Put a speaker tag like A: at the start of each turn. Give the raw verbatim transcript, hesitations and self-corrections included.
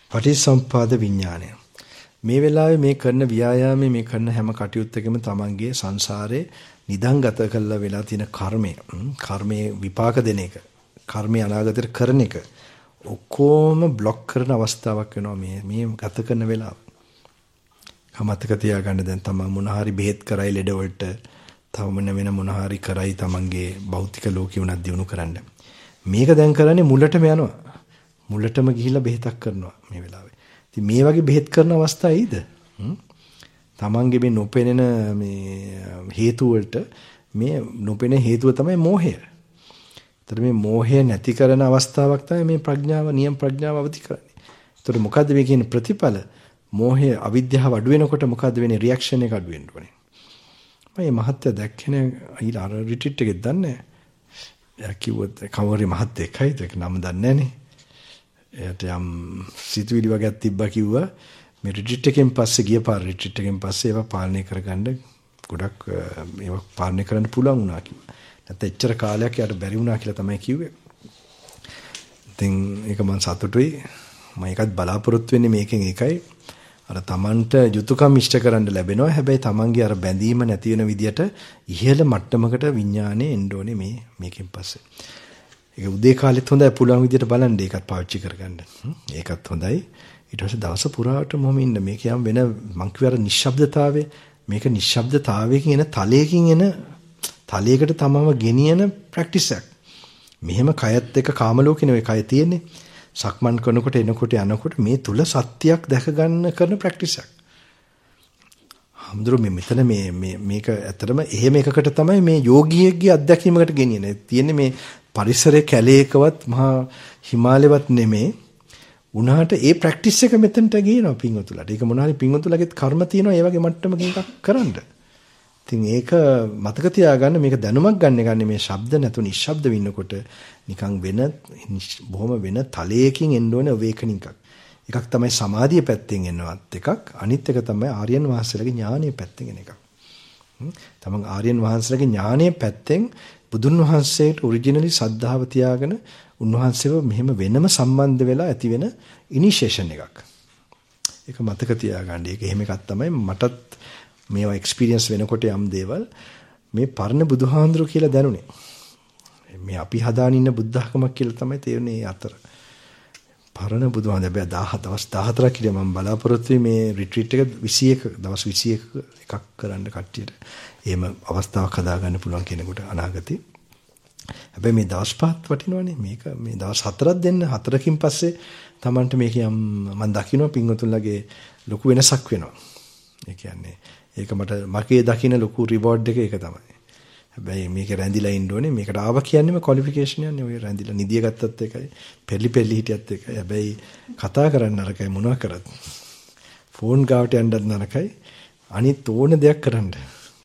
A: පටිච්චසමුප්පාද විඥානය. මේ වෙලාවේ මේ කරන ව්‍යායාමයේ මේ කරන හැම කටයුත්තකම තමන්ගේ සංසාරේ නිදන්ගත කරලා වෙලා තියෙන කර්මය, කර්මයේ විපාක දෙන එක, කර්මය අනාගතයට කරන එක ඔක්කොම બ્લોක් කරන අවස්ථාවක් වෙනවා මේ මේ ගත කරන වෙලාව. මතක තියාගන්න දැන් තමන් මොන හරි බෙහෙත් කරයි ලෙඩ වලට, තව මොන වෙන මොන හරි කරයි තමන්ගේ භෞතික ලෝකේ උනත් දිනු කරන්න. මේක දැන් කරන්නේ මුලටම යනවා. මුලටම ගිහිල්ලා බෙහෙතක් කරනවා මේ වෙලාවේ. ඉතින් මේ වගේ බෙහෙත් කරන අවස්ථා ඇයිද? තමන්ගේ මේ නොපෙනෙන මේ හේතු වලට මේ නොපෙනෙන හේතුව තමයි මෝහය. ඒතර මේ මෝහය නැති කරන අවස්ථාවක් තමයි මේ ප්‍රඥාව, නියම ප්‍රඥාව අවදි කරන්නේ. ඒතර මොකද්ද මේ කියන ප්‍රතිඵල? මෝහය, අවිද්‍යාව අඩු වෙනකොට මොකද්ද වෙන්නේ? රියැක්ෂන් එක අඩු වෙන්න ඕනේ. මම මේ මහත්ය දැක්කනේ ඊළ අර රිට්‍රීට් එකෙත් දන්නේ. එයා කිව්වොත් කවුරු මහත්යෙක් හයිද? ඒක නම දන්නේ නැනේ. එයාට යම් සිතුවිලි වගේක් තිබ්බා කිව්වා. මේ රිට්‍රීට් එකෙන් පස්සේ ගිය පාර රිට්‍රීට් එකෙන් පස්සේ ඒවා පාලනය කරගන්න ගොඩක් ඒවා පාලනය කරන්න පුළුවන් වුණා කිව්වා. නැත්නම් එච්චර කාලයක් යාට බැරි වුණා කියලා තමයි කිව්වේ. ඉතින් ඒක මම සතුටුයි. මම ඒකත් බලාපොරොත්තු වෙන්නේ මේකෙන් ඒකයි. අර තමන්ට යුතුයකම් ඉෂ්ට කරන්න ලැබෙනවා. හැබැයි තමන්ගේ අර බැඳීම නැති වෙන විදියට ඉහළ මට්ටමකට විඥානේ එන්න ඕනේ මේ මේකෙන් පස්සේ. ඒක උදේ කාලෙත් හොඳයි පුළුවන් විදියට බලන්න ඒකත් පාවිච්චි කරගන්න. ඒකත් හොඳයි. ඊට පස්සේ දවස පුරාවටම මොහොම ඉන්න. මේක යම් වෙන මං කිව්ව අර නිශ්ශබ්දතාවය. මේක නිශ්ශබ්දතාවයකින් එන තලයකින් එන තලයකට තමම ගෙනියන ප්‍රැක්ටිස් එකක්. මෙහෙම කයත් එක්ක කාම ලෝකේ නෙවෙයි කය තියෙන්නේ. සක්මන් කරනකොට එනකොට යනකොට මේ තුල සත්‍යයක් දැක ගන්න කරන ප්‍රැක්ටිස් එකක්. හම්දුරු මේ මෙතන මේ මේ මේක ඇත්තටම එහෙම එකකට තමයි මේ යෝගියෙක්ගේ අත්දැකීමකට ගෙනියන්නේ. තියෙන්නේ මේ පරිසරයේ කැලේකවත් මහා හිමාලයවත් නෙමේ. උනාට ඒ ප්‍රැක්ටිස් එක මෙතනට ගේනවා පින්වතුලාට. ඒක මොනවා හරි පින්වතුලාගෙත් කර්ම තියෙනවා ඒ වගේ මට්ටමක එකක් කරන්න. ඉතින් ඒක මතක තියාගන්න මේක දැනුමක් ගන්න ගන්නේ මේ ශබ්ද නැතු නිශ්ශබ්ද වෙන්නකොට නිකන් වෙන බොහොම වෙන තලයකින් එන්න ඕන අවේකනින් එකක්. එකක් තමයි සමාධිය පැත්තෙන් එනවත් එකක්. අනිත් එක තමයි ආර්යයන් වහන්සේලාගේ ඥානීය පැත්තෙන් එන එකක්. තමන් ආර්යයන් වහන්සේලාගේ ඥානීය පැත්තෙන් බුදුන් වහන්සේට ඔරිජිනලි සද්ධාව තියාගෙන උන්වහන්සේව මෙහෙම වෙනම සම්බන්ධ වෙලා ඇති වෙන ඉනිෂියේෂන් එකක්. ඒක මතක තියාගන්න. ඒක එහෙම එකක් තමයි මටත් මේවා එක්ස්පීරියන්ස් වෙනකොට යම් දේවල් මේ පරණ බුදුහාඳුරු කියලා දැනුනේ. මේ අපි හදාගෙන ඉන්න බුද්ධ학මක් කියලා තමයි තේරුනේ අතර. පරණ බුදුහාඳුරු බෑ දවස් දහහතරක් කියලා මම බලාපොරොත්තු වෙයි මේ රිට්‍රීට් එක විසි එක දවස් විසි එක එකක් කරන්න කට්ටියට. එහෙම අවස්ථාවක් හදාගන්න පුළුවන් කෙනෙකුට අනාගතේ. හැබැයි මේ දවස් පහක් වටිනවනේ. මේක මේ දවස් හතරක් දෙන්න. හතරකින් පස්සේ Tamanට මේක යම් මම දකින්න පින්වතුන්ලගේ ලොකු වෙනසක් වෙනවා. ඒ කියන්නේ ඒක මට මගේ දකින්න ලොකු රිවෝඩ් එක ඒක තමයි. හැබැයි මේක රැඳිලා ඉන්න ඕනේ. මේකට ආව කියන්නේම ක්වොලිෆිකේෂන් යන්නේ. ඔය රැඳිලා නිදිය ගත්තත් එකයි, පෙරලි පෙරලි හිටියත් එකයි. හැබැයි කතා කරන්න නරකයි මොනවා කරත්. ෆෝන් ගාවට යන්නත් නරකයි. අනිත් ඕන දෙයක් කරන්න.